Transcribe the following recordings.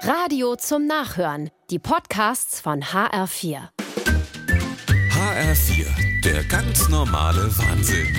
Radio zum Nachhören. Die Podcasts von HR4. HR4, der ganz normale Wahnsinn.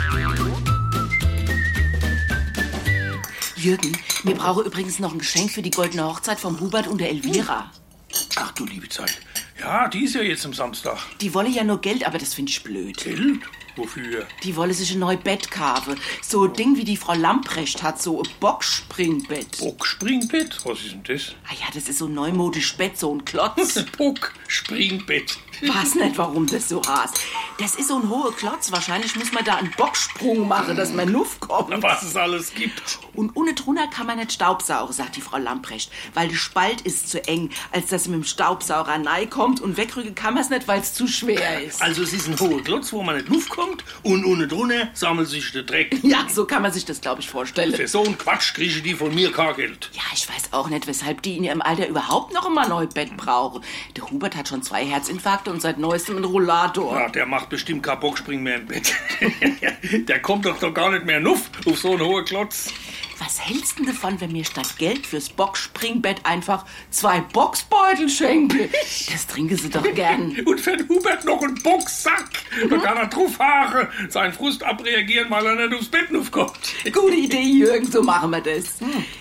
Jürgen, wir brauchen übrigens noch ein Geschenk für die goldene Hochzeit vom Hubert und der Elvira. Ach du liebe Zeit. Ja, die ist ja jetzt am Samstag. Die wolle ja nur Geld, aber das finde ich blöd. Geld? Wofür? Die wolle sich ein neues Bett kaufen. So ein Ding, wie die Frau Lamprecht hat, so ein Bockspringbett. Bockspringbett? Was ist denn das? Ah ja, das ist so ein neumodisches Bett, so ein Klotz. Bockspringbett. Weiß nicht, warum das so heißt. Das ist so ein hoher Klotz. Wahrscheinlich muss man da einen Bocksprung machen, dass man Nuff kommt. Na, was es alles gibt. Und ohne drunter kann man nicht staubsaugen, sagt die Frau Lamprecht. Weil der Spalt ist zu eng, als dass man mit dem Staubsauger nahe kommt. Und wegrücken kann man es nicht, weil es zu schwer ist. Also es ist ein hoher Klotz, wo man nicht Luft kommt. Und ohne drunter sammelt sich der Dreck. Ja, so kann man sich das, glaube ich, vorstellen. Für so einen Quatsch kriege die von mir kein Geld. Ja, ich weiß auch nicht, weshalb die in ihrem Alter überhaupt noch immer ein neues Bett brauchen. Der Hubert hat schon 2 Herzinfarkte und seit neuestem einen Rollator. Ja, der macht bestimmt kein Bockspring mehr im Bett. Der kommt doch gar nicht mehr Nuff auf so einen hohen Klotz. Was hältst du denn davon, wenn mir statt Geld fürs Bockspringbett einfach 2 Boxbeutel schenke? Das trinken sie doch gern. Und für den Hubert noch einen Boxsack. Da kann er drauf fahren, seinen Frust abreagieren, weil er nicht aufs Bett kommt. Gute Idee, Jürgen, so machen wir das.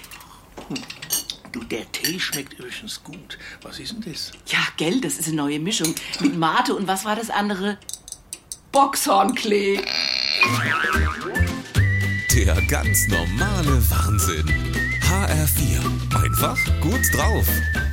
Du, der Tee schmeckt übrigens gut. Was ist denn das? Ja, gell, das ist eine neue Mischung. Mit Mate und was war das andere? Boxhornklee. Der ganz normale Wahnsinn. HR4, einfach gut drauf.